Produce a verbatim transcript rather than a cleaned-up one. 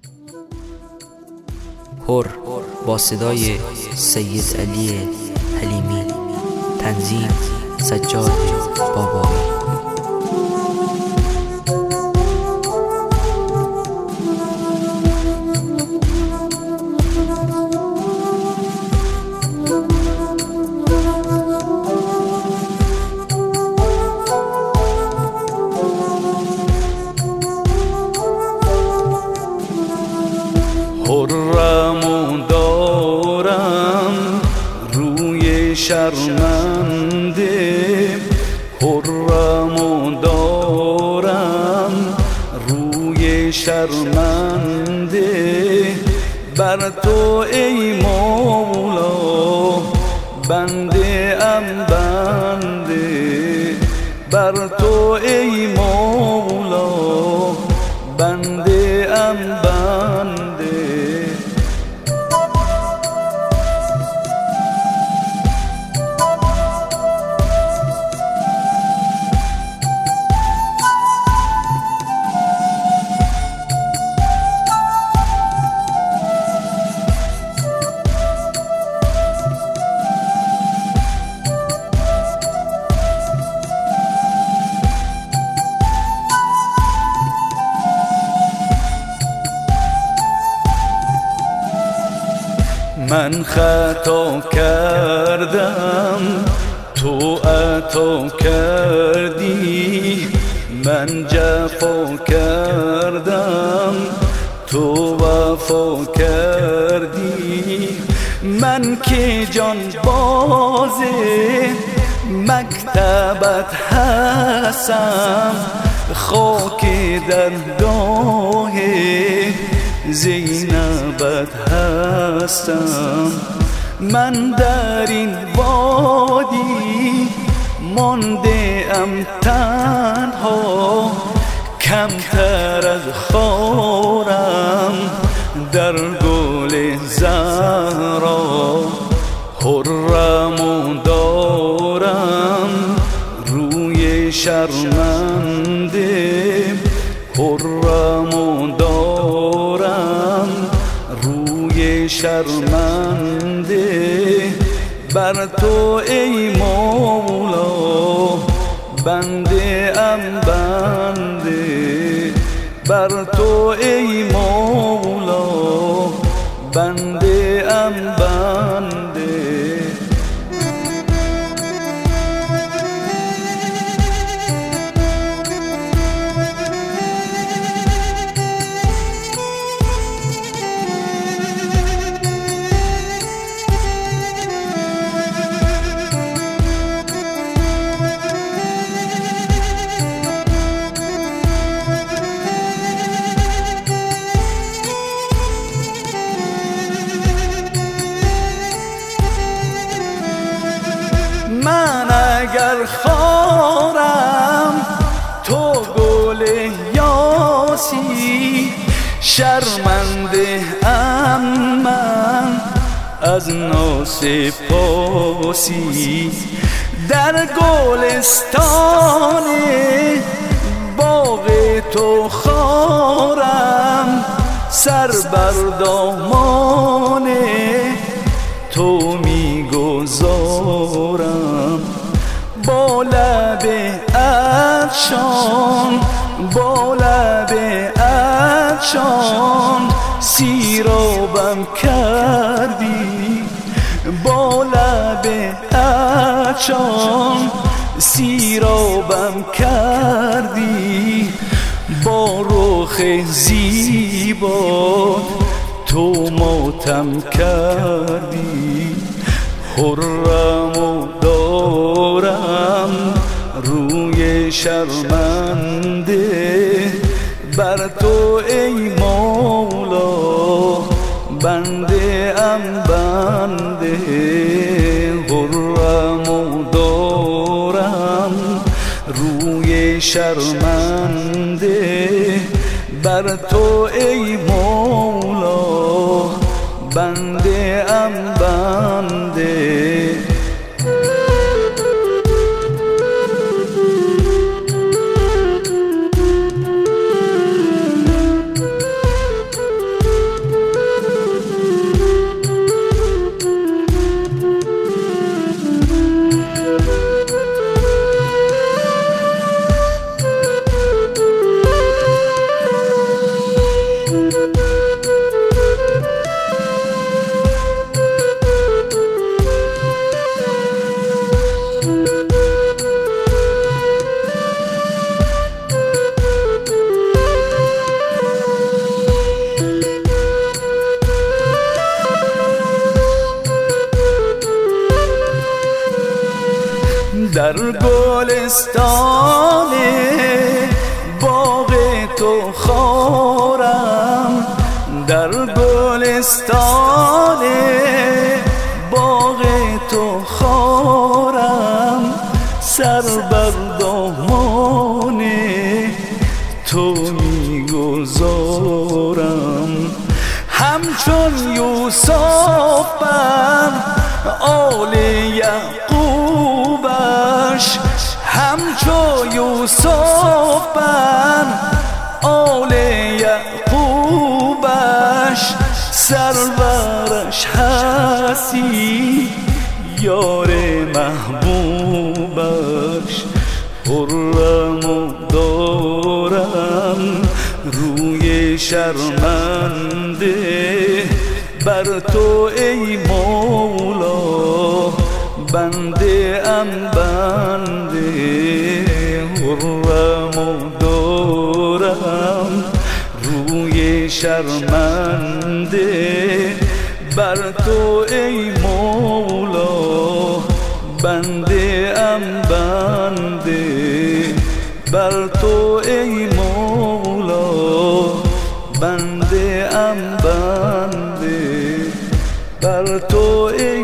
هر با صدای سید علی حلیمی، تنظیم سجاد بابایی. خرمو دارم روی شرمنده، خرمو دارم روی شرمنده، بر تو ای مولا بنده ام بنده، بر تو ای مولا بنده ام بنده. من خطا کردم تو عطا کردی، من جفا کردم تو وفا کردی، من که جان باز مکتبت هستم، خاک درگاه زینبت هستم، من در این وادی مانده ام تنها، کمتر از خارم در گل زهرا، خرمو دارم روی شرمنده، خرمو دارم روی شرمنده، بر تو ای مولا بنده ام بنده، بر تو ای مولا بنده ام بنده. من اگر خارم تو گل یاسی، شرمنده ام من از ناسپاسی، در گلستان باغ تو خارم، سر بر دامان تو میگذارم، با لب افشان با لب افشان سیرابم کردی، با لب افشان سیرابم کردی، با رخ زیبا تو ماتم کردی، خرمو دارم روی شرمنده، بر تو ای مولا بنده ام بنده، خرمو دارم روی شرمنده، بر تو ای مولا بنده ام بنده. در گلستان باغ تو خارم، در گلستان باغ تو خارم، سر بر دامان تو میگذارم. همچون یوسف بر آل یعقوبش، همچون یوسف بر آل یعقوبش، سرورش هستی یار محبوبش. خرم و دارم روی شرمنده بر تو ای مولا، بنده ام بنده. خرم و دارم روی شرمنده بر تو ای مولا، بنده ام بنده. بر تو ای مولا، بنده ام بنده. بر تو ای